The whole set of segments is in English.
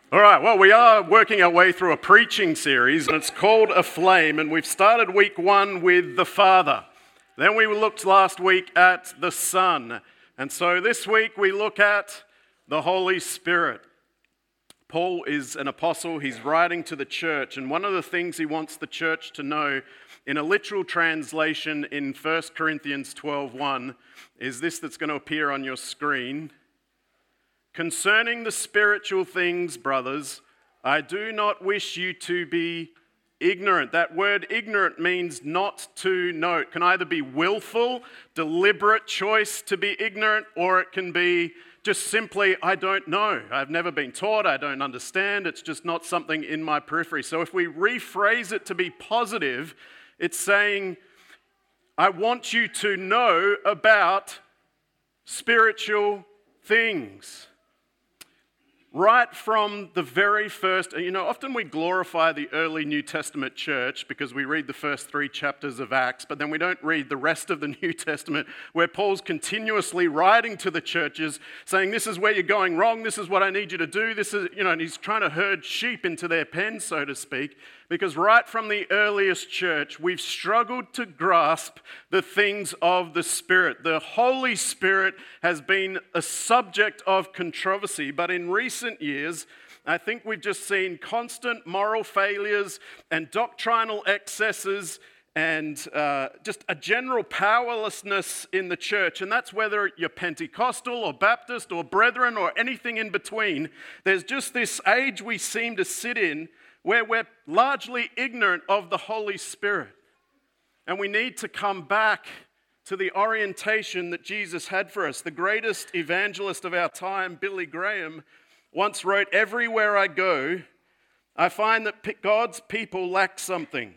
All right, well, we are working our way through a preaching series, and it's called A Flame, and we've started week 1 with the Father. Then we looked last week at the Son, and so this week we look at the Holy Spirit. Paul is an apostle, he's writing to the church, and one of the things he wants the church to know in a literal translation in 1 Corinthians 12:1 is this that's going to appear on your screen. Concerning the spiritual things, brothers, I do not wish you to be ignorant. That word ignorant means not to know. It can either be willful, deliberate choice to be ignorant, or it can be just simply, I don't know. I've never been taught, I don't understand, it's just not something in my periphery. So if we rephrase it to be positive, it's saying, I want you to know about spiritual things. Right from the very first, often we glorify the early New Testament church because we read the first 3 chapters of Acts, but then we don't read the rest of the New Testament where Paul's continuously writing to the churches saying, this is where you're going wrong, this is what I need you to do, this is, and he's trying to herd sheep into their pen, so to speak, because right from the earliest church, we've struggled to grasp the things of the Spirit. The Holy Spirit has been a subject of controversy, but in recent years, I think we've just seen constant moral failures and doctrinal excesses and just a general powerlessness in the church. And that's whether you're Pentecostal or Baptist or Brethren or anything in between. There's just this age we seem to sit in where we're largely ignorant of the Holy Spirit. And we need to come back to the orientation that Jesus had for us. The greatest evangelist of our time, Billy Graham, once wrote, everywhere I go, I find that God's people lack something.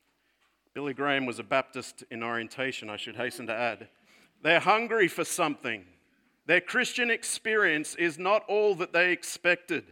Billy Graham was a Baptist in orientation, I should hasten to add. They're hungry for something. Their Christian experience is not all that they expected.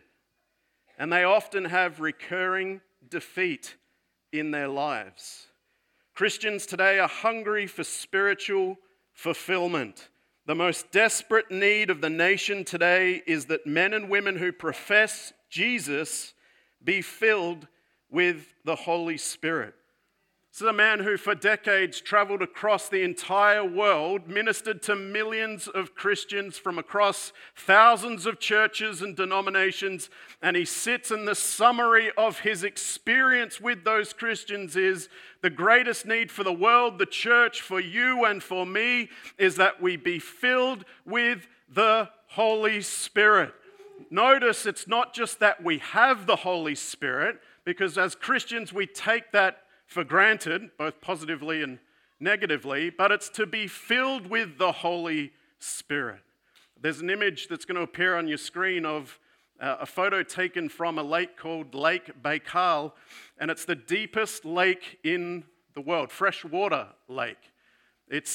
And they often have recurring defeat in their lives. Christians today are hungry for spiritual fulfillment. The most desperate need of the nation today is that men and women who profess Jesus be filled with the Holy Spirit. This is a man who for decades traveled across the entire world, ministered to millions of Christians from across thousands of churches and denominations, and he sits in the summary of his experience with those Christians is the greatest need for the world, the church, for you and for me, is that we be filled with the Holy Spirit. Notice it's not just that we have the Holy Spirit, because as Christians we take that for granted, both positively and negatively, but it's to be filled with the Holy Spirit. There's an image that's going to appear on your screen of a photo taken from a lake called Lake Baikal, and it's the deepest lake in the world, freshwater lake. It's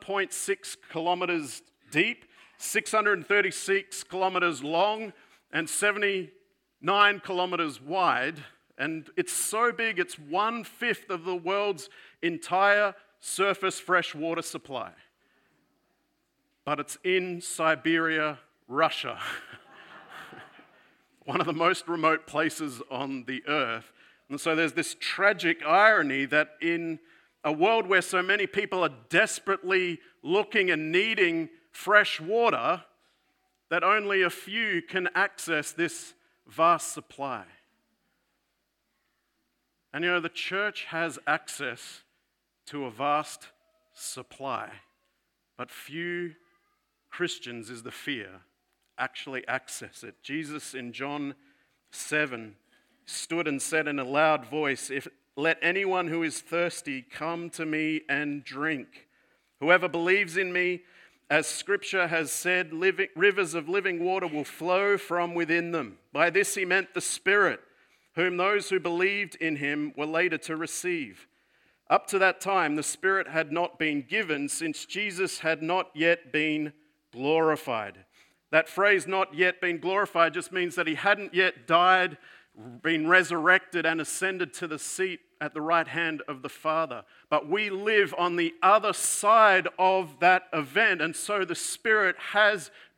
1.6 kilometers deep, 636 kilometers long, and 79 kilometers wide. And it's so big, it's 1/5 of the world's entire surface freshwater supply. But it's in Siberia, Russia. One of the most remote places on the earth. And so there's this tragic irony that in a world where so many people are desperately looking and needing fresh water, that only a few can access this vast supply. And the church has access to a vast supply, but few Christians, is the fear, actually access it. Jesus in John 7 stood and said in a loud voice, let anyone who is thirsty come to me and drink. Whoever believes in me, as Scripture has said, rivers of living water will flow from within them. By this he meant the Spirit, whom those who believed in him were later to receive. Up to that time, the Spirit had not been given, since Jesus had not yet been glorified. That phrase, not yet been glorified, just means that he hadn't yet died, been resurrected, and ascended to the seat at the right hand of the Father. But we live on the other side of that event, and so the Spirit has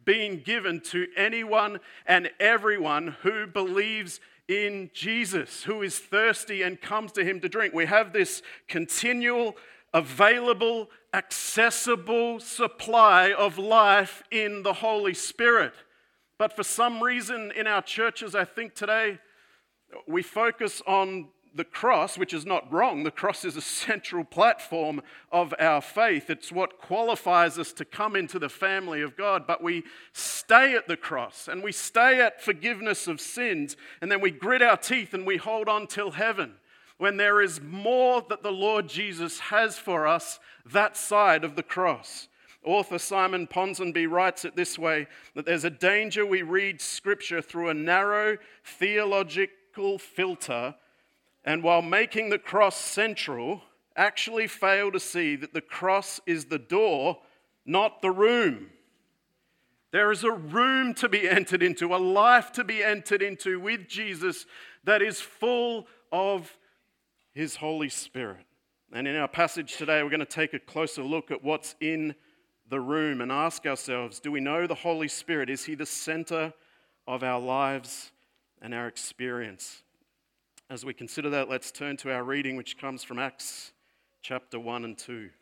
being given to anyone and everyone who believes in Jesus, who is thirsty and comes to him to drink. We have this continual, available, accessible supply of life in the Holy Spirit. But for some reason in our churches, I think today, we focus on the cross, which is not wrong. The cross is a central platform of our faith. It's what qualifies us to come into the family of God. But we stay at the cross and we stay at forgiveness of sins, and then we grit our teeth and we hold on till heaven, when there is more that the Lord Jesus has for us that side of the cross. Author Simon Ponsonby writes it this way, that there's a danger we read Scripture through a narrow theological filter, and while making the cross central, actually fail to see that the cross is the door, not the room. There is a room to be entered into, a life to be entered into with Jesus that is full of his Holy Spirit. And in our passage today, we're going to take a closer look at what's in the room and ask ourselves, do we know the Holy Spirit? Is he the center of our lives and our experience? As we consider that, let's turn to our reading, which comes from Acts chapter 1 and 2. It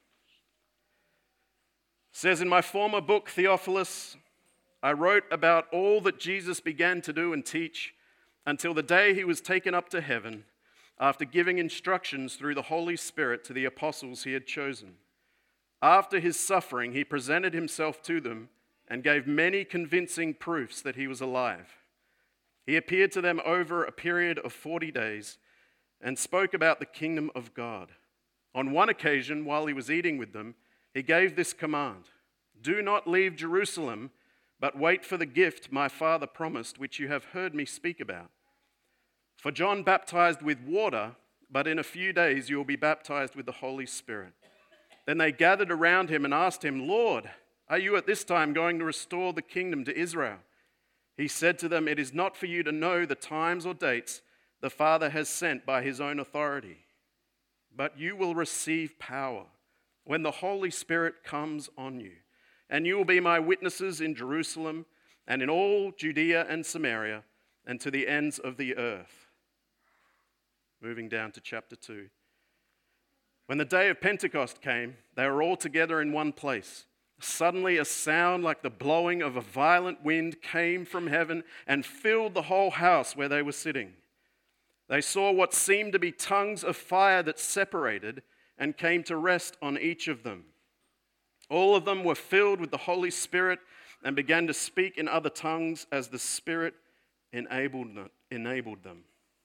says, "In my former book, Theophilus, I wrote about all that Jesus began to do and teach until the day he was taken up to heaven, after giving instructions through the Holy Spirit to the apostles he had chosen. After his suffering, he presented himself to them and gave many convincing proofs that he was alive. He appeared to them over a period of 40 days and spoke about the kingdom of God. On one occasion, while he was eating with them, he gave this command: 'Do not leave Jerusalem, but wait for the gift my Father promised, which you have heard me speak about. For John baptized with water, but in a few days you will be baptized with the Holy Spirit.' Then they gathered around him and asked him, 'Lord, are you at this time going to restore the kingdom to Israel?' He said to them, 'It is not for you to know the times or dates the Father has sent by his own authority, but you will receive power when the Holy Spirit comes on you, and you will be my witnesses in Jerusalem and in all Judea and Samaria and to the ends of the earth.'" Moving down to chapter 2. When the day of Pentecost came, they were all together in one place. Suddenly a sound like the blowing of a violent wind came from heaven and filled the whole house where they were sitting. They saw what seemed to be tongues of fire that separated and came to rest on each of them. All of them were filled with the Holy Spirit and began to speak in other tongues as the Spirit enabled them.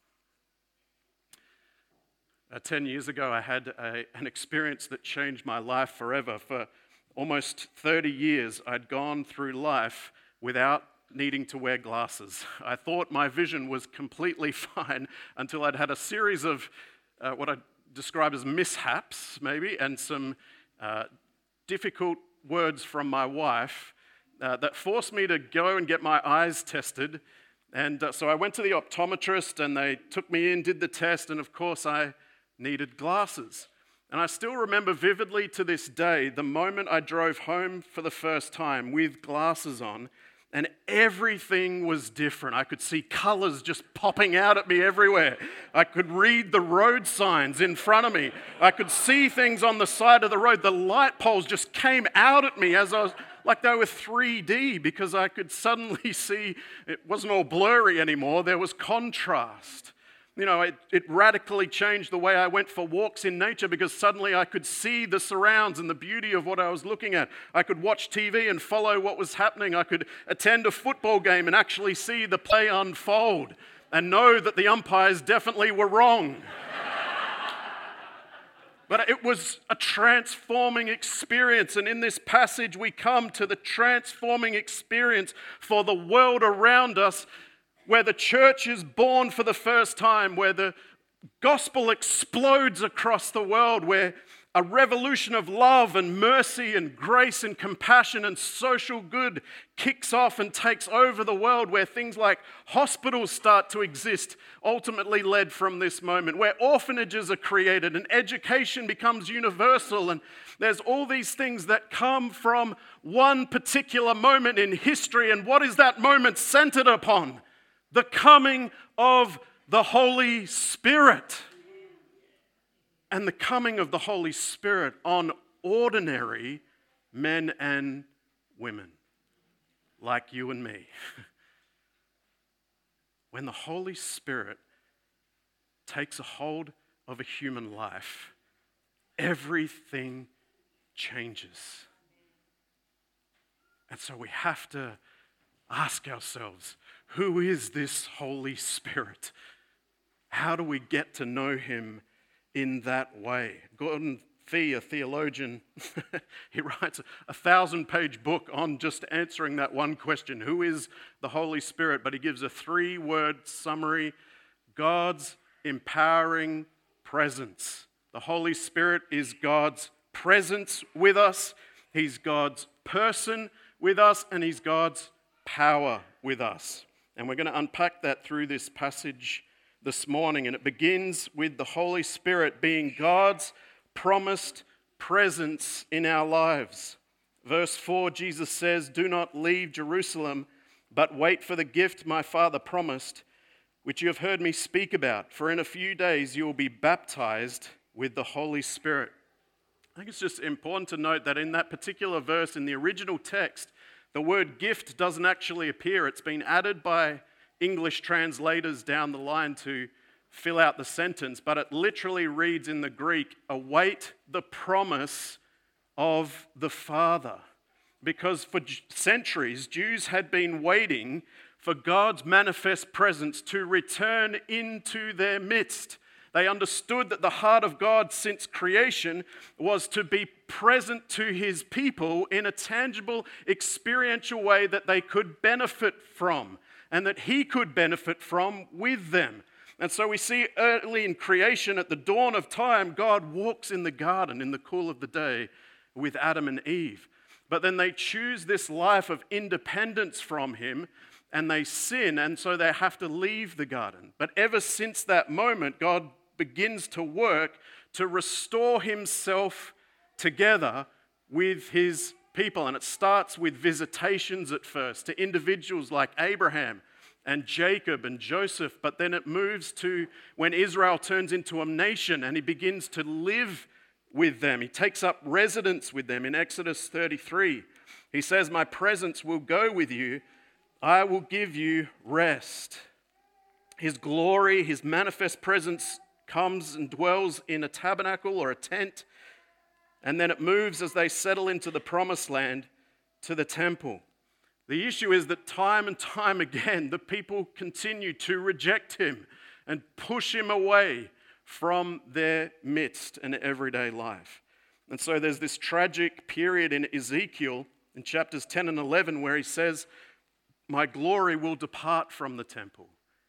10 years ago, I had an experience that changed my life forever. For almost 30 years, I'd gone through life without needing to wear glasses. I thought my vision was completely fine until I'd had a series of what I'd describe as mishaps, maybe, and some difficult words from my wife that forced me to go and get my eyes tested. And so I went to the optometrist, and they took me in, did the test, and of course I needed glasses. And I still remember vividly to this day the moment I drove home for the first time with glasses on, and everything was different. I could see colors just popping out at me everywhere. I could read the road signs in front of me. I could see things on the side of the road. The light poles just came out at me as I was like they were 3D, because I could suddenly see it wasn't all blurry anymore. There was contrast. You know, it radically changed the way I went for walks in nature, because suddenly I could see the surrounds and the beauty of what I was looking at. I could watch TV and follow what was happening. I could attend a football game and actually see the play unfold and know that the umpires definitely were wrong. But it was a transforming experience, and in this passage we come to the transforming experience for the world around us, where the church is born for the first time, where the gospel explodes across the world, where a revolution of love and mercy and grace and compassion and social good kicks off and takes over the world, where things like hospitals start to exist, ultimately led from this moment, where orphanages are created and education becomes universal. And there's all these things that come from one particular moment in history. And what is that moment centered upon? The coming of the Holy Spirit. And the coming of the Holy Spirit on ordinary men and women like you and me. When the Holy Spirit takes a hold of a human life, everything changes. And so we have to ask ourselves, who is this Holy Spirit? How do we get to know him in that way? Gordon Fee, a theologian, he writes a 1,000-page book on just answering that one question, who is the Holy Spirit? But he gives a 3-word summary: God's empowering presence. The Holy Spirit is God's presence with us, he's God's person with us, and he's God's power with us. And we're going to unpack that through this passage this morning, and it begins with the Holy Spirit being God's promised presence in our lives. Verse 4, Jesus says, "Do not leave Jerusalem, but wait for the gift my Father promised, which you have heard me speak about. For in a few days you will be baptized with the Holy Spirit." I think it's just important to note that in that particular verse, in the original text, the word gift doesn't actually appear. It's been added by English translators down the line to fill out the sentence, but it literally reads in the Greek, "await the promise of the Father." Because for centuries, Jews had been waiting for God's manifest presence to return into their midst. They understood that the heart of God since creation was to be present to his people in a tangible, experiential way that they could benefit from, and that he could benefit from with them. And so we see early in creation, at the dawn of time, God walks in the garden in the cool of the day with Adam and Eve. But then they choose this life of independence from him, and they sin, and so they have to leave the garden. But ever since that moment, God begins to work to restore himself together with his people. And it starts with visitations at first to individuals like Abraham and Jacob and Joseph, but then it moves to when Israel turns into a nation and he begins to live with them. He takes up residence with them in Exodus 33. He says, "My presence will go with you. I will give you rest." His glory, his manifest presence comes and dwells in a tabernacle or a tent, and then it moves as they settle into the promised land to the temple. The issue is that time and time again, the people continue to reject him and push him away from their midst and everyday life. And so there's this tragic period in Ezekiel in chapters 10 and 11 where he says, "My glory will depart from the temple."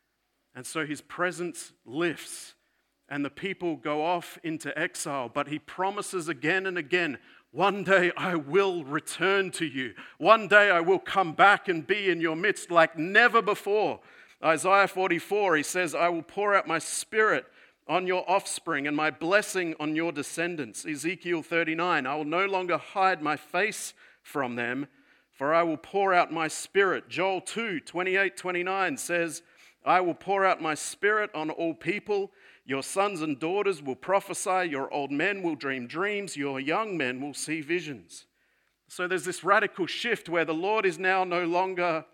And so his presence lifts and the people go off into exile. But he promises again and again, "One day I will return to you. One day I will come back and be in your midst like never before." Isaiah 44, he says, "I will pour out my spirit on your offspring and my blessing on your descendants." Ezekiel 39, "I will no longer hide my face from them, for I will pour out my spirit." Joel 2, 28, 29 says, "I will pour out my spirit on all people. Your sons and daughters will prophesy, your old men will dream dreams, your young men will see visions." So there's this radical shift where the Lord is now no longer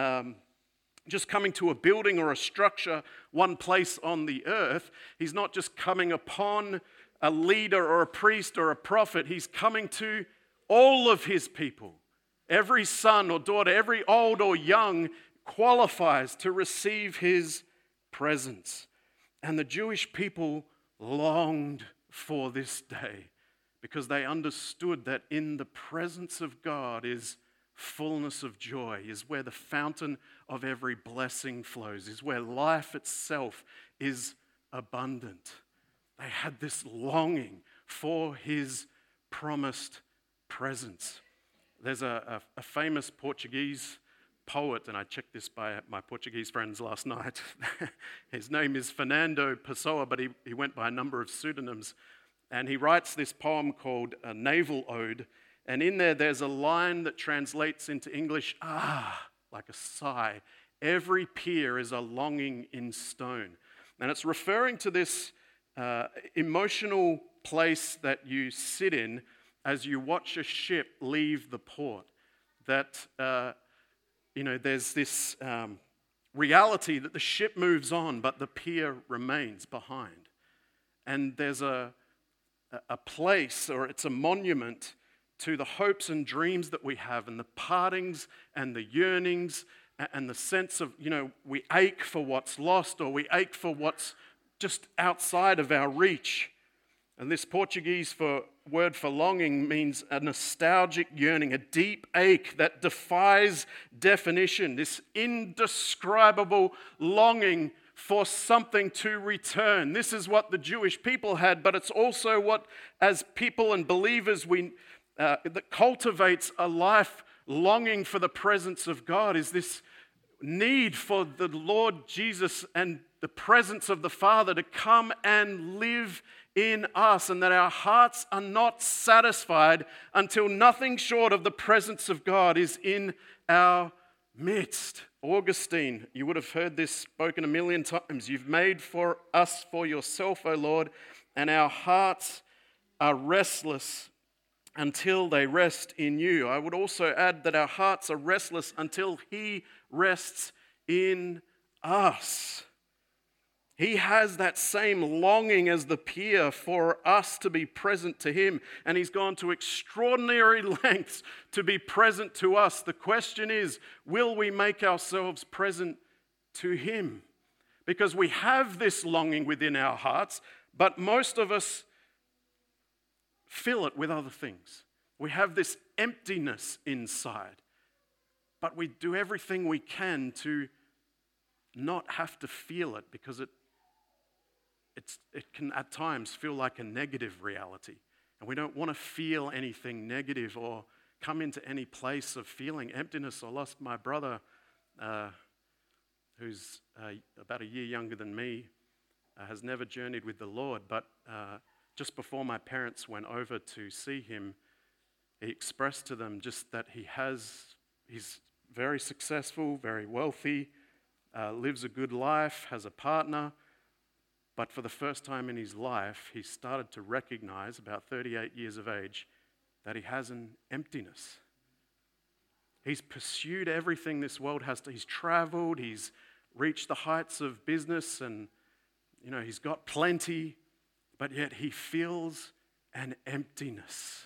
just coming to a building or a structure, one place on the earth. He's not just coming upon a leader or a priest or a prophet. He's coming to all of his people. Every son or daughter, every old or young qualifies to receive his presence. And the Jewish people longed for this day because they understood that in the presence of God is fullness of joy, is where the fountain of every blessing flows, is where life itself is abundant. They had this longing for his promised presence. There's a famous Portuguese poet, and I checked this by my Portuguese friends last night. His name is Fernando Pessoa, but he went by a number of pseudonyms. And he writes this poem called A Naval Ode. And in there's a line that translates into English, like a sigh. Every pier is a longing in stone. And it's referring to this emotional place that you sit in as you watch a ship leave the port. That, there's this reality that the ship moves on, but the pier remains behind. And there's a place, or it's a monument to the hopes and dreams that we have, and the partings and the yearnings and the sense of, we ache for what's lost, or we ache for what's just outside of our reach. And this Portuguese word for longing means a nostalgic yearning, a deep ache that defies definition, this indescribable longing for something to return. This is what the Jewish people had, but it's also what, as people and believers, that cultivates a life longing for the presence of God, is this need for the Lord Jesus and the presence of the Father to come and live in us, and that our hearts are not satisfied until nothing short of the presence of God is in our midst. Augustine, you would have heard this spoken a million times. You've made for us for yourself, O Lord, and our hearts are restless until they rest in you. I would also add that our hearts are restless until He rests in us. He has that same longing as the pier for us to be present to Him, and He's gone to extraordinary lengths to be present to us. The question is, will we make ourselves present to Him? Because we have this longing within our hearts, but most of us fill it with other things. We have this emptiness inside, but we do everything we can to not have to feel it, because it can at times feel like a negative reality. And we don't want to feel anything negative or come into any place of feeling emptiness. I lost my brother, who's about a year younger than me, has never journeyed with the Lord, but just before my parents went over to see him, he expressed to them just that he's very successful, very wealthy, lives a good life, has a partner. But for the first time in his life, he started to recognize, about 38 years of age, that he has an emptiness. He's pursued everything this world has to. He's traveled, he's reached the heights of business, and he's got plenty, but yet he feels an emptiness.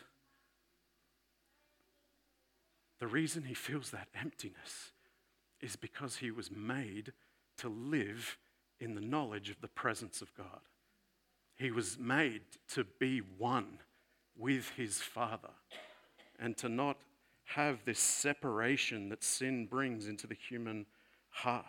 The reason he feels that emptiness is because he was made to live in the knowledge of the presence of God. He was made to be one with his Father and to not have this separation that sin brings into the human heart.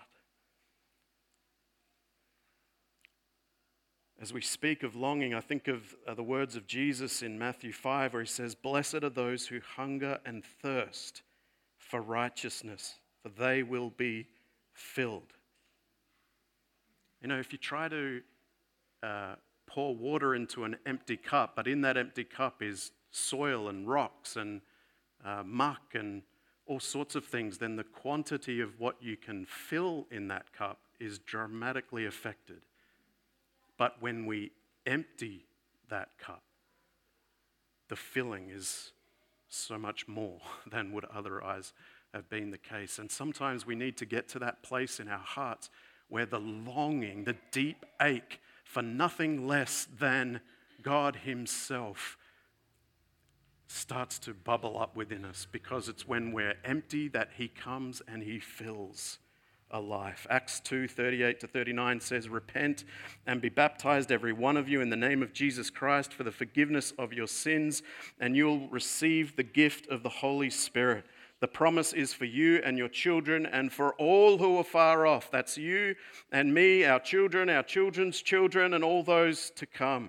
As we speak of longing, I think of the words of Jesus in Matthew 5, where he says, "Blessed are those who hunger and thirst for righteousness, for they will be filled." If you try to pour water into an empty cup, but in that empty cup is soil and rocks and muck and all sorts of things, then the quantity of what you can fill in that cup is dramatically affected. But when we empty that cup, the filling is so much more than would otherwise have been the case. And sometimes we need to get to that place in our hearts where the longing, the deep ache for nothing less than God Himself starts to bubble up within us, because it's when we're empty that He comes and He fills a life. Acts 2:38-39 says, "Repent and be baptized, every one of you, in the name of Jesus Christ for the forgiveness of your sins, and you'll receive the gift of the Holy Spirit. The promise is for you and your children and for all who are far off." That's you and me, our children, our children's children, and all those to come.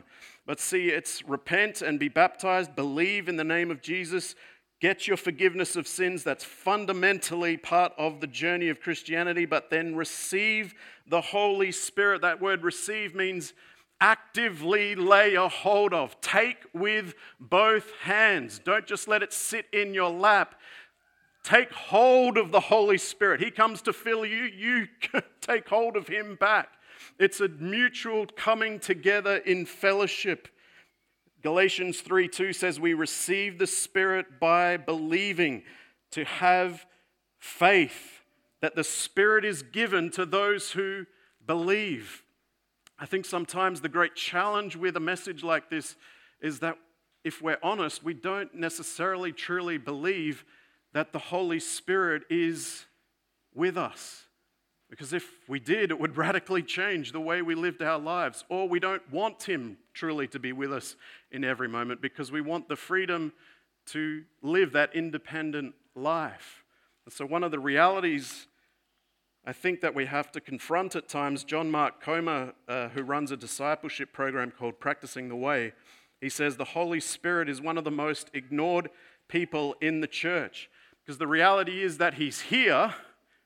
But see, it's repent and be baptized, believe in the name of Jesus, get your forgiveness of sins. That's fundamentally part of the journey of Christianity. But then receive the Holy Spirit. That word receive means actively lay a hold of. Take with both hands. Don't just let it sit in your lap. Take hold of the Holy Spirit. He comes to fill you. You take hold of him back. It's a mutual coming together in fellowship. Galatians 3:2 says we receive the Spirit by believing, to have faith, that the Spirit is given to those who believe. I think sometimes the great challenge with a message like this is that if we're honest, we don't necessarily truly believe that the Holy Spirit is with us. Because if we did, it would radically change the way we lived our lives. Or we don't want him truly to be with us in every moment because we want the freedom to live that independent life. And so one of the realities I think that we have to confront at times, John Mark Comer, who runs a discipleship program called Practicing the Way, he says the Holy Spirit is one of the most ignored people in the church. Because the reality is that he's here,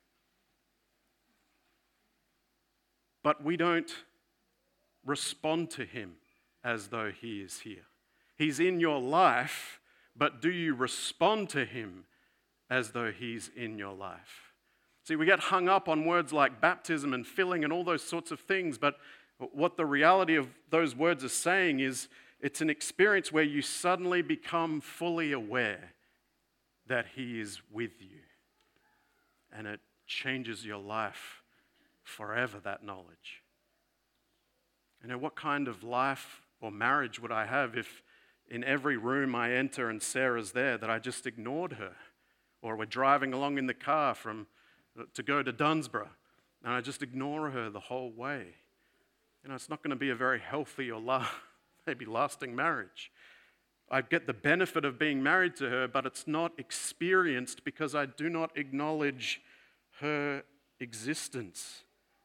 but we don't respond to him as though he is here. He's in your life, but do you respond to him as though he's in your life? See, we get hung up on words like baptism and filling and all those sorts of things, but what the reality of those words are saying is it's an experience where you suddenly become fully aware that he is with you, and it changes your life forever, that knowledge. You know, what kind of life or marriage would I have if in every room I enter and Sarah's there, that I just ignored her? Or we're driving along in the car to go to Dunsborough and I just ignore her the whole way. You know, it's not going to be a very healthy or maybe lasting marriage. I get the benefit of being married to her, but it's not experienced because I do not acknowledge her existence.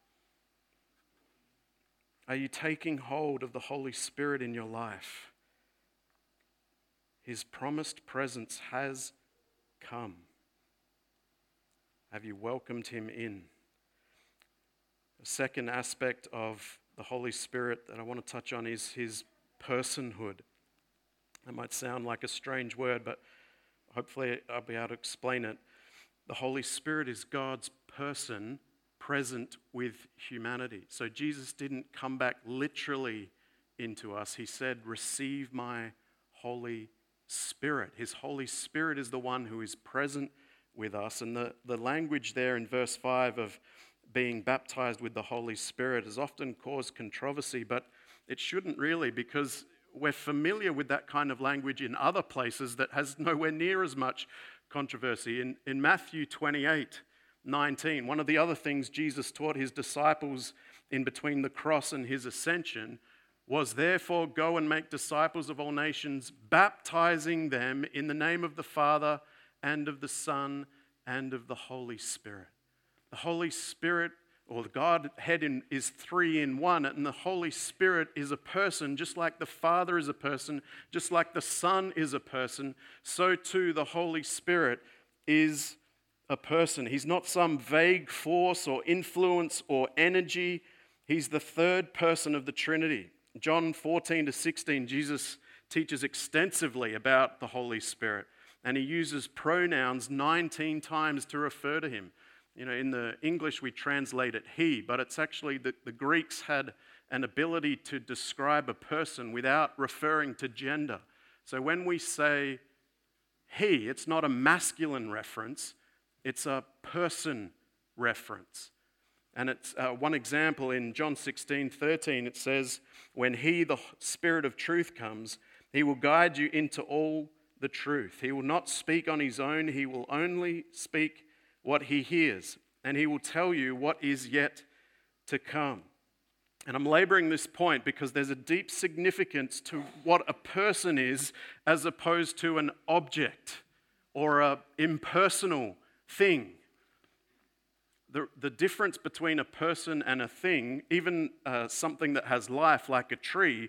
Are you taking hold of the Holy Spirit in your life? His promised presence has come. Have you welcomed him in? The second aspect of the Holy Spirit that I want to touch on is his personhood. That might sound like a strange word, but hopefully I'll be able to explain it. The Holy Spirit is God's person present with humanity. So Jesus didn't come back literally into us. He said, receive my Holy Spirit. His Holy Spirit is the one who is present with us. And the language there in verse 5 of being baptized with the Holy Spirit has often caused controversy, but it shouldn't really, because we're familiar with that kind of language in other places that has nowhere near as much controversy. In Matthew 28:19, one of the other things Jesus taught his disciples in between the cross and his ascension was, therefore, go and make disciples of all nations, baptizing them in the name of the Father and of the Son and of the Holy Spirit. The Holy Spirit, or the Godhead, is three in one, and the Holy Spirit is a person, just like the Father is a person, just like the Son is a person, so too the Holy Spirit is a person. He's not some vague force or influence or energy. He's the third person of the Trinity. John 14-16, Jesus teaches extensively about the Holy Spirit, and he uses pronouns 19 times to refer to him. You know, in the English we translate it he, but it's actually the Greeks had an ability to describe a person without referring to gender. So when we say he, it's not a masculine reference, it's a person reference. And it's one example in John 16:13, it says, when he, the Spirit of truth, comes, he will guide you into all the truth. He will not speak on his own, he will only speak what he hears, and he will tell you what is yet to come. And I'm laboring this point because there's a deep significance to what a person is as opposed to an object or an impersonal thing. The difference between a person and a thing, even something that has life like a tree,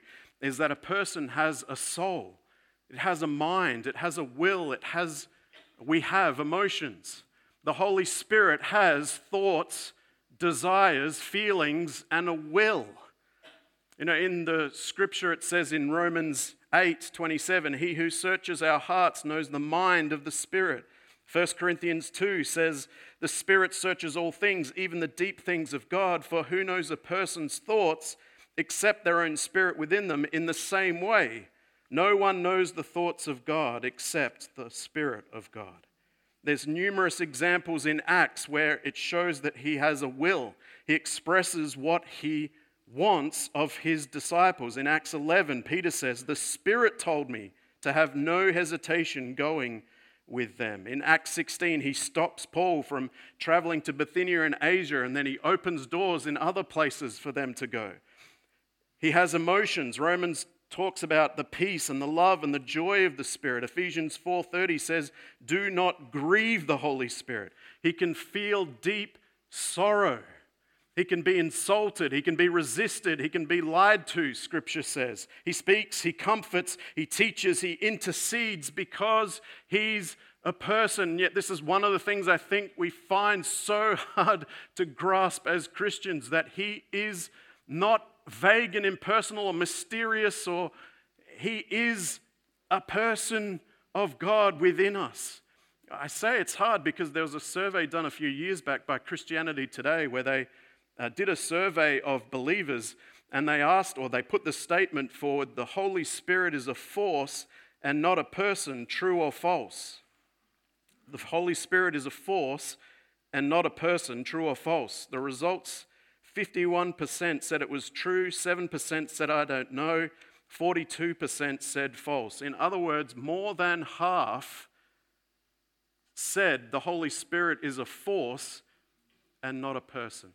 is that a person has a soul. It has a mind. It has a will. We have emotions. The Holy Spirit has thoughts, desires, feelings, and a will. You know, in the scripture it says in Romans 8:27, he who searches our hearts knows the mind of the Spirit. 1 Corinthians 2 says, the Spirit searches all things, even the deep things of God, for who knows a person's thoughts except their own spirit within them? In the same way, no one knows the thoughts of God except the Spirit of God. There's numerous examples in Acts where it shows that he has a will. He expresses what he wants of his disciples. In Acts 11, Peter says, the Spirit told me to have no hesitation going with them. In Acts 16, he stops Paul from traveling to Bithynia and Asia, and then he opens doors in other places for them to go. He has emotions. Romans talks about the peace and the love and the joy of the Spirit. Ephesians 4:30 says, do not grieve the Holy Spirit. He can feel deep sorrow. He can be insulted. He can be resisted. He can be lied to, Scripture says. He speaks, he comforts, he teaches, he intercedes because he's a person. Yet this is one of the things I think we find so hard to grasp as Christians, that he is not vague and impersonal or mysterious, or he is a person of God within us. I say it's hard because there was a survey done a few years back by Christianity Today where they did a survey of believers, and they asked, or they put the statement forward, the Holy Spirit is a force and not a person, true or false? The Holy Spirit is a force and not a person, true or false? The results, 51% said it was true, 7% said I don't know, 42% said false. In other words, more than half said the Holy Spirit is a force and not a person.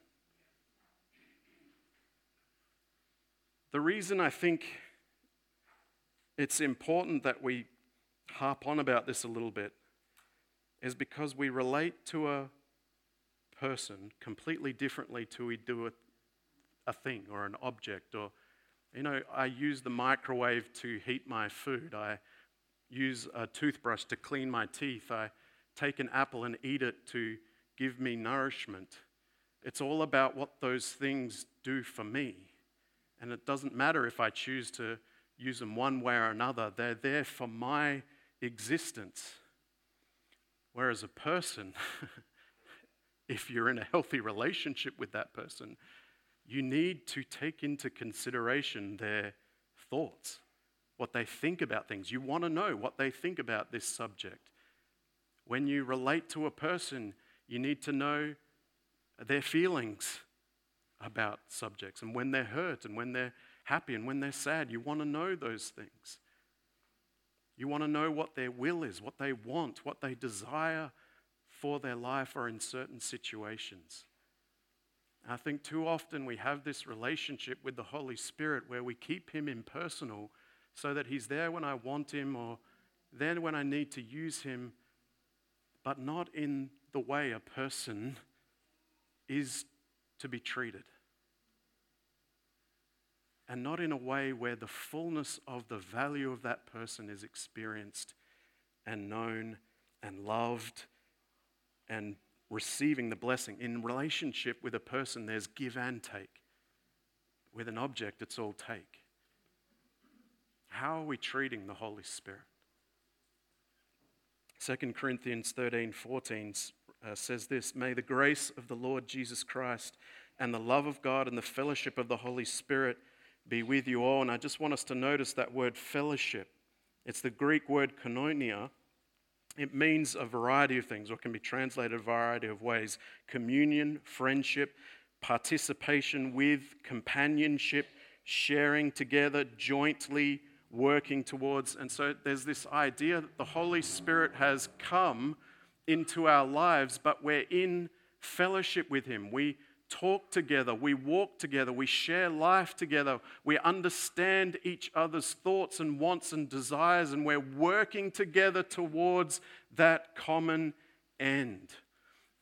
The reason I think it's important that we harp on about this a little bit is because we relate to a person completely differently to we do a thing or an object. Or, you know, I use the microwave to heat my food. I use a toothbrush to clean my teeth. I take an apple and eat it to give me nourishment. It's all about what those things do for me. And it doesn't matter if I choose to use them one way or another. They're there for my existence. Whereas a person, if you're in a healthy relationship with that person, you need to take into consideration their thoughts, what they think about things. You want to know what they think about this subject. When you relate to a person, you need to know their feelings about subjects, and when they're hurt and when they're happy and when they're sad. You want to know those things. You want to know what their will is, what they want, what they desire for their life or in certain situations. And I think too often we have this relationship with the Holy Spirit where we keep him impersonal so that he's there when I want him or then when I need to use him, but not in the way a person is to be treated. And not in a way where the fullness of the value of that person is experienced and known and loved and receiving the blessing. In relationship with a person, there's give and take. With an object, it's all take. How are we treating the Holy Spirit? 2 Corinthians 13:14 says this, may the grace of the Lord Jesus Christ and the love of God and the fellowship of the Holy Spirit be with you all. And I just want us to notice that word fellowship. It's the Greek word koinonia. It means a variety of things, or can be translated a variety of ways. Communion, friendship, participation with, companionship, sharing together, jointly working towards. And so there's this idea that the Holy Spirit has come into our lives, but we're in fellowship with him. We talk together, we walk together, we share life together, we understand each other's thoughts and wants and desires, and we're working together towards that common end.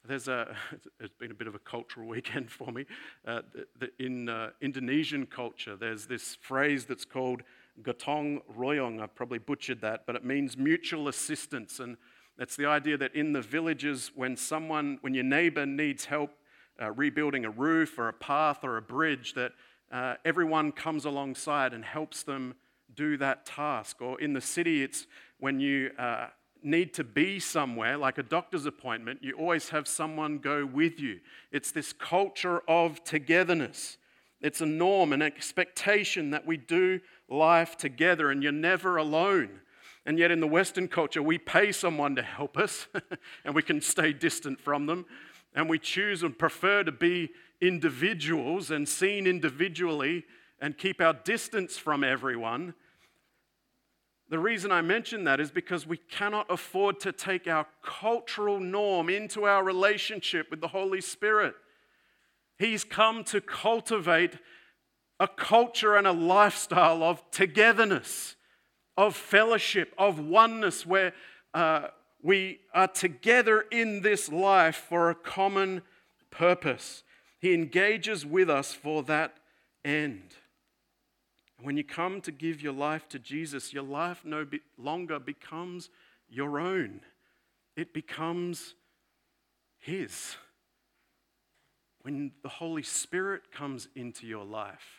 It's been a bit of a cultural weekend for me. In Indonesian culture, there's this phrase that's called gotong royong. I probably butchered that, but it means mutual assistance. And that's the idea that in the villages, when your neighbor needs help rebuilding a roof or a path or a bridge, that everyone comes alongside and helps them do that task. Or in the city, it's when you need to be somewhere, like a doctor's appointment, you always have someone go with you. It's this culture of togetherness. It's a norm, an expectation that we do life together and you're never alone. And yet in the Western culture, we pay someone to help us and we can stay distant from them. And we choose and prefer to be individuals and seen individually and keep our distance from everyone. The reason I mention that is because we cannot afford to take our cultural norm into our relationship with the Holy Spirit. He's come to cultivate a culture and a lifestyle of togetherness, of fellowship, of oneness, where we are together in this life for a common purpose. He engages with us for that end. When you come to give your life to Jesus, your life no longer becomes your own. It becomes His. When the Holy Spirit comes into your life,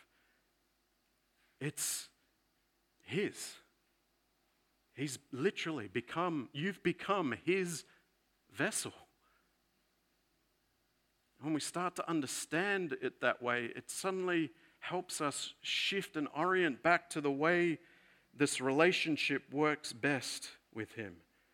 it's His. You've become His vessel. When we start to understand it that way, it suddenly helps us shift and orient back to the way this relationship works best with Him.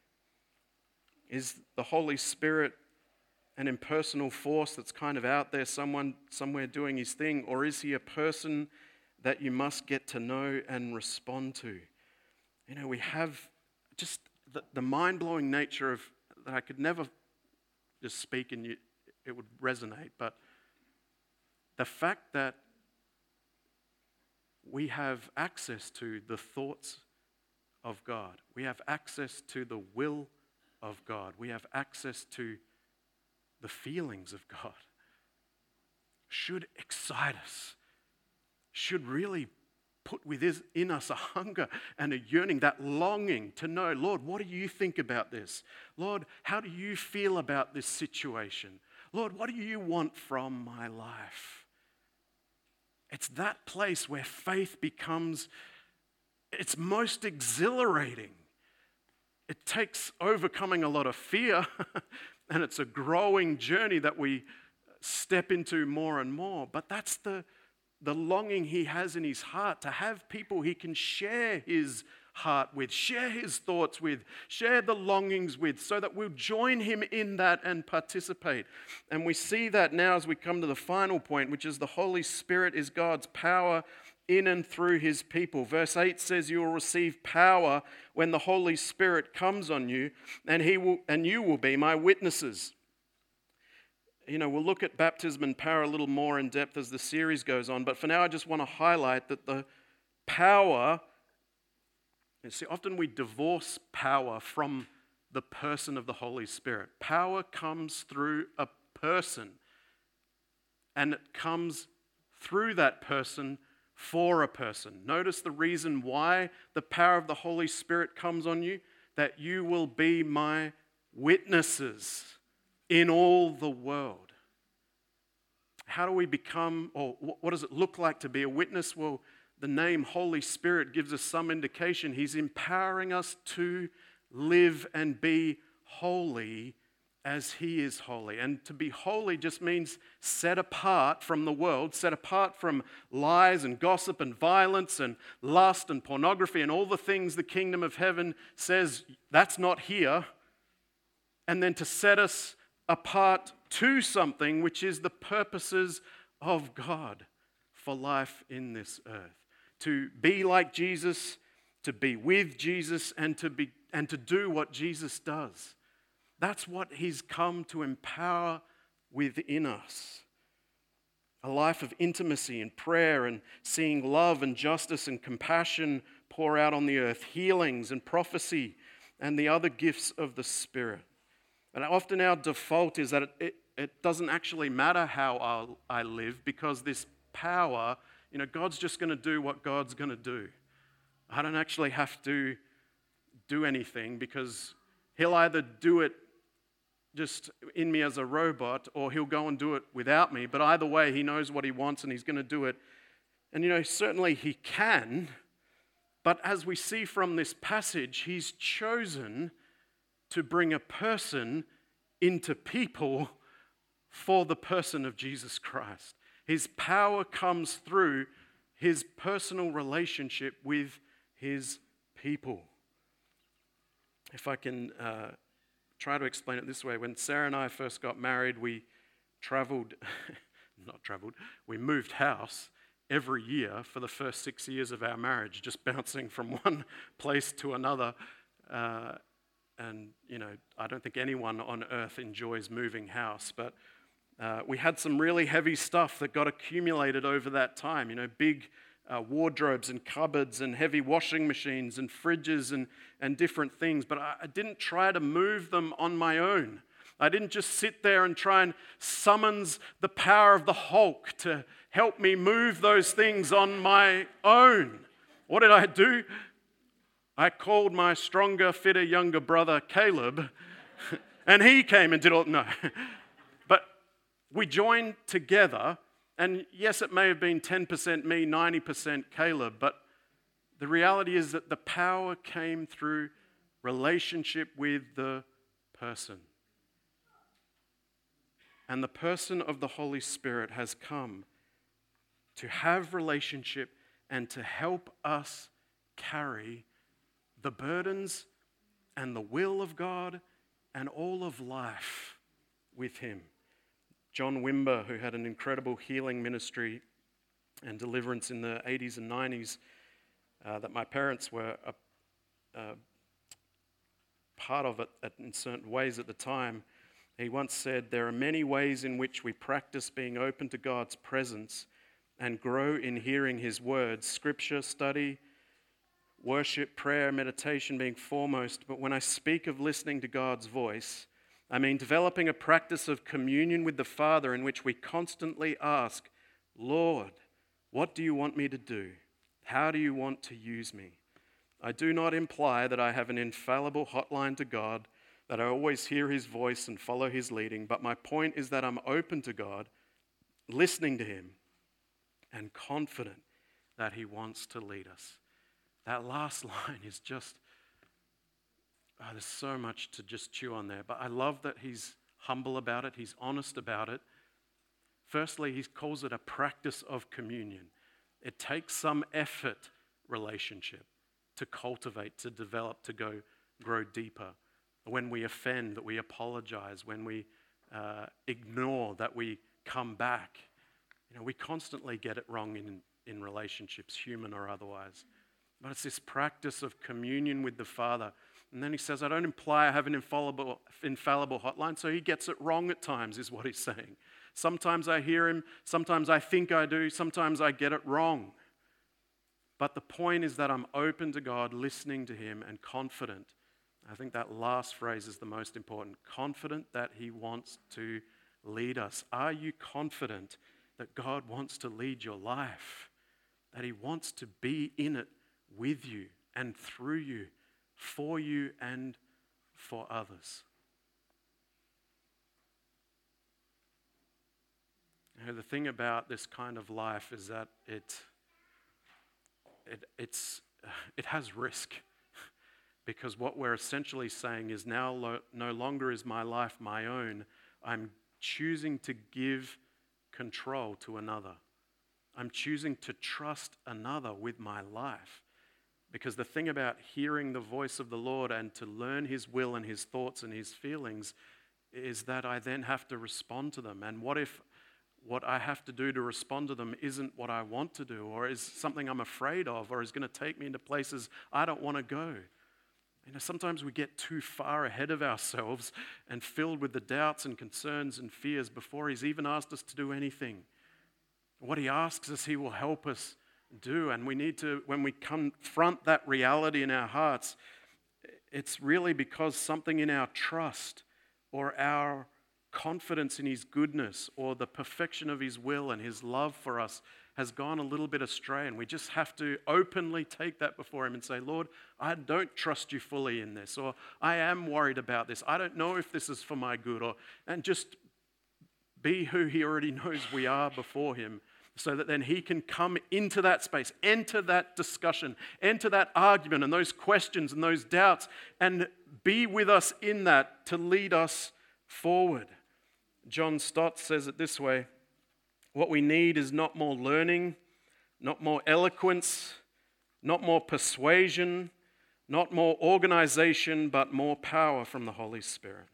Is the Holy Spirit an impersonal force that's kind of out there, somewhere doing His thing, or is He a person that you must get to know and respond to? You know, we have just the mind-blowing nature of, that I could never just speak and it would resonate, but the fact that we have access to the thoughts of God. We have access to the will of God. We have access to the feelings of God. Should excite us. Should really put within us a hunger and a yearning, that longing to know, Lord, what do you think about this? Lord, how do you feel about this situation? Lord, what do you want from my life? It's that place where faith becomes its most exhilarating. It takes overcoming a lot of fear, and it's a growing journey that we step into more and more. But that's the longing He has in His heart, to have people He can share His heart with, share His thoughts with, share the longings with, so that we'll join Him in that and participate. And we see that now as we come to the final point, which is the Holy Spirit is God's power in and through His people. Verse 8 says, you will receive power when the Holy Spirit comes on you, and you will be my witnesses. You know, we'll look at baptism and power a little more in depth as the series goes on, but for now I just want to highlight that the power, you see, often we divorce power from the person of the Holy Spirit. Power comes through a person, and it comes through that person for a person. Notice the reason why the power of the Holy Spirit comes on you, that you will be my witnesses in all the world. How do we become, or what does it look like to be a witness? Well, the name Holy Spirit gives us some indication. He's empowering us to live and be holy as He is holy. And to be holy just means set apart from the world, set apart from lies and gossip and violence and lust and pornography and all the things the kingdom of heaven says that's not here. And then to set us apart to something which is the purposes of God for life in this earth. To be like Jesus, to be with Jesus, and to do what Jesus does. That's what He's come to empower within us. A life of intimacy and prayer and seeing love and justice and compassion pour out on the earth, healings and prophecy and the other gifts of the Spirit. And often our default is that it doesn't actually matter how I live, because this power, God's just going to do what God's going to do. I don't actually have to do anything, because he'll either do it just in me as a robot, or he'll go and do it without me. But either way, he knows what he wants and he's going to do it. And certainly he can. But as we see from this passage, he's chosen to bring a person into people for the person of Jesus Christ. His power comes through his personal relationship with his people. If I can try to explain it this way, when Sarah and I first got married, we we moved house every year for the first 6 years of our marriage, just bouncing from one place to another. And I don't think anyone on earth enjoys moving house, but we had some really heavy stuff that got accumulated over that time, big wardrobes and cupboards and heavy washing machines and fridges and different things. But I didn't try to move them on my own. I didn't just sit there and try and summons the power of the Hulk to help me move those things on my own. What did I do? I called my stronger, fitter, younger brother, Caleb, and he came and did all. No. But we joined together, and yes, it may have been 10% me, 90% Caleb, but the reality is that the power came through relationship with the person. And the person of the Holy Spirit has come to have relationship and to help us carry the burdens and the will of God and all of life with him. John Wimber, who had an incredible healing ministry and deliverance in the 80s and 90s, that my parents were a part of it in certain ways at the time, he once said, "There are many ways in which we practice being open to God's presence and grow in hearing his words, scripture, study, worship, prayer, meditation being foremost. But when I speak of listening to God's voice, I mean developing a practice of communion with the Father in which we constantly ask, Lord, what do you want me to do? How do you want to use me? I do not imply that I have an infallible hotline to God, that I always hear his voice and follow his leading, but my point is that I'm open to God, listening to him, and confident that he wants to lead us." That last line is just, there's so much to just chew on there. But I love that he's humble about it, he's honest about it. Firstly, he calls it a practice of communion. It takes some effort, relationship, to cultivate, to develop, to grow deeper. When we offend, that we apologize. When we ignore, that we come back. We constantly get it wrong in relationships, human or otherwise. But it's this practice of communion with the Father. And then he says, I don't imply I have an infallible hotline, so he gets it wrong at times, is what he's saying. Sometimes I hear him, sometimes I think I do, sometimes I get it wrong. But the point is that I'm open to God, listening to him, and confident. I think that last phrase is the most important. Confident that he wants to lead us. Are you confident that God wants to lead your life? That he wants to be in it with you and through you, for you and for others? The thing about this kind of life is that it has risk. Because what we're essentially saying is now no longer is my life my own. I'm choosing to give control to another. I'm choosing to trust another with my life. Because the thing about hearing the voice of the Lord and to learn his will and his thoughts and his feelings is that I then have to respond to them. And what if what I have to do to respond to them isn't what I want to do, or is something I'm afraid of, or is going to take me into places I don't want to go? Sometimes we get too far ahead of ourselves and filled with the doubts and concerns and fears before he's even asked us to do anything. What he asks us, he will help us do. And we need to, when we confront that reality in our hearts, it's really because something in our trust or our confidence in his goodness or the perfection of his will and his love for us has gone a little bit astray. And we just have to openly take that before him and say, Lord, I don't trust you fully in this, or I am worried about this. I don't know if this is for my good, and just be who he already knows we are before him, so that then he can come into that space, enter that discussion, enter that argument and those questions and those doubts, and be with us in that to lead us forward. John Stott says it this way: what we need is not more learning, not more eloquence, not more persuasion, not more organization, but more power from the Holy Spirit.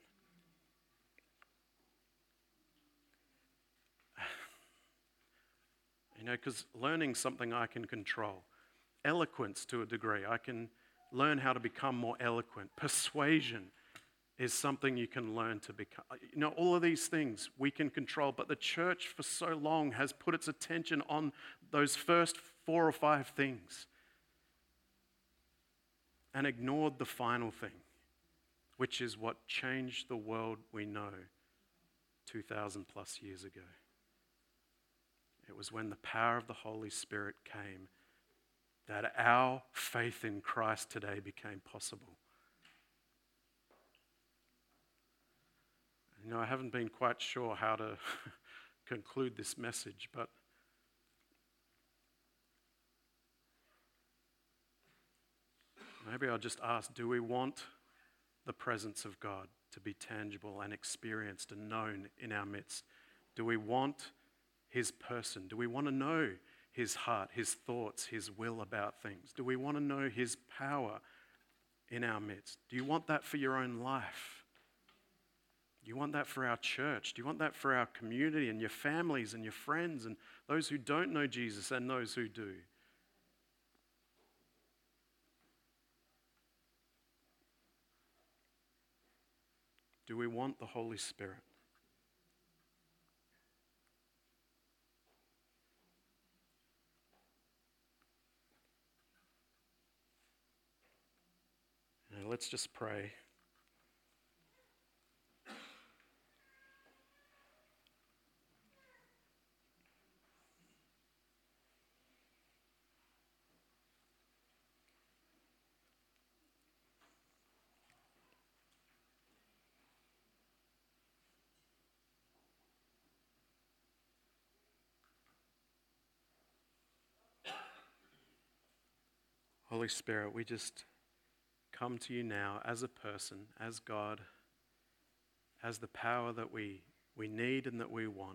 Because learning's something I can control. Eloquence to a degree, I can learn how to become more eloquent. Persuasion is something you can learn to become. All of these things we can control, but the church for so long has put its attention on those first 4 or 5 things and ignored the final thing, which is what changed the world we know 2,000 plus years ago. It was when the power of the Holy Spirit came that our faith in Christ today became possible. I haven't been quite sure how to conclude this message, but maybe I'll just ask, do we want the presence of God to be tangible and experienced and known in our midst? Do we want his person? Do we want to know his heart, his thoughts, his will about things? Do we want to know his power in our midst? Do you want that for your own life? Do you want that for our church? Do you want that for our community and your families and your friends and those who don't know Jesus and those who do? Do we want the Holy Spirit? Now let's just pray. Holy Spirit, we just come to you now as a person, as God, as the power that we need and that we want.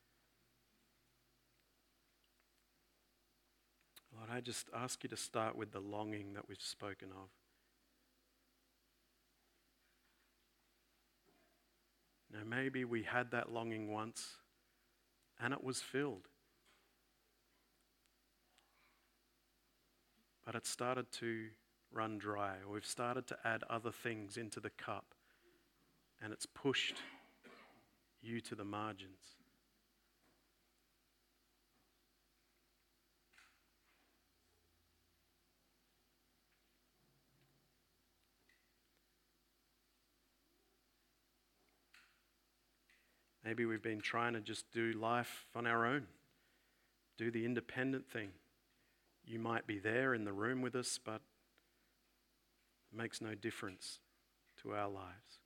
Lord, I just ask you to start with the longing that we've spoken of. Maybe we had that longing once and it was filled. But it started to run dry, or we've started to add other things into the cup, and it's pushed you to the margins. Maybe we've been trying to just do life on our own, do the independent thing. You might be there in the room with us, but it makes no difference to our lives.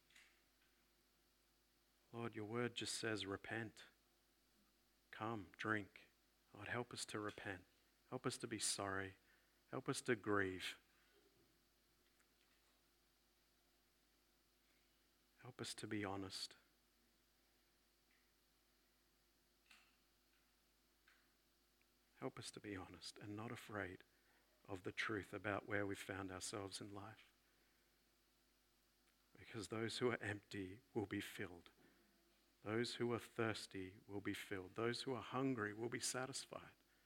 Lord, your word just says repent. Come, drink. Lord, help us to repent. Help us to be sorry. Help us to grieve. Help us to be honest. Help us to be honest and not afraid of the truth about where we've found ourselves in life. Because those who are empty will be filled. Those who are thirsty will be filled. Those who are hungry will be satisfied.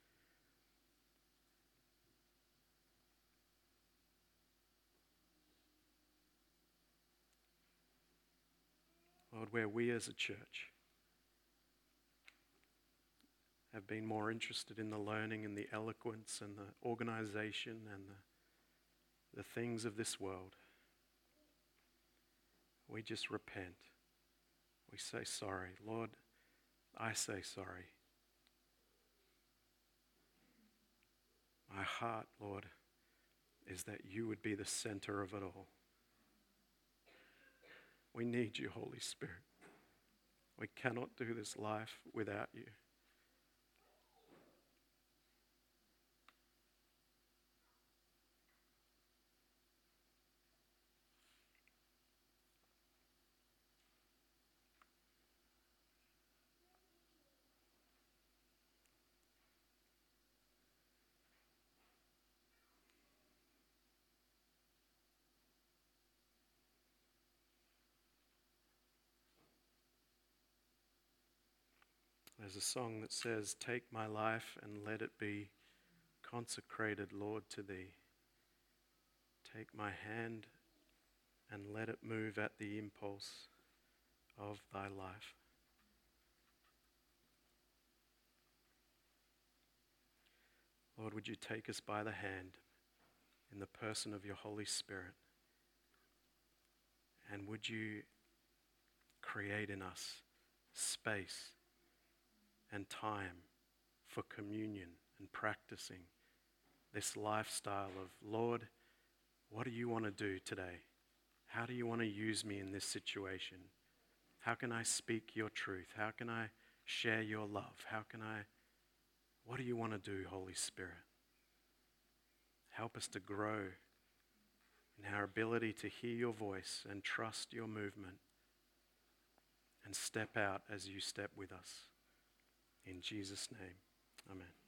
Lord, where we as a church have been more interested in the learning and the eloquence and the organization and the things of this world, we just repent We say sorry. Lord, I say sorry. My heart, Lord, is that you would be the center of it all. We need you, Holy Spirit. We cannot do this life without you. There's a song that says, "Take my life and let it be consecrated, Lord, to thee. Take my hand and let it move at the impulse of thy life." Lord, would you take us by the hand in the person of your Holy Spirit? And would you create in us space and time for communion and practicing this lifestyle of, Lord, what do you want to do today? How do you want to use me in this situation? How can I speak your truth? How can I share your love? What do you want to do, Holy Spirit? Help us to grow in our ability to hear your voice and trust your movement and step out as you step with us. In Jesus' name, amen.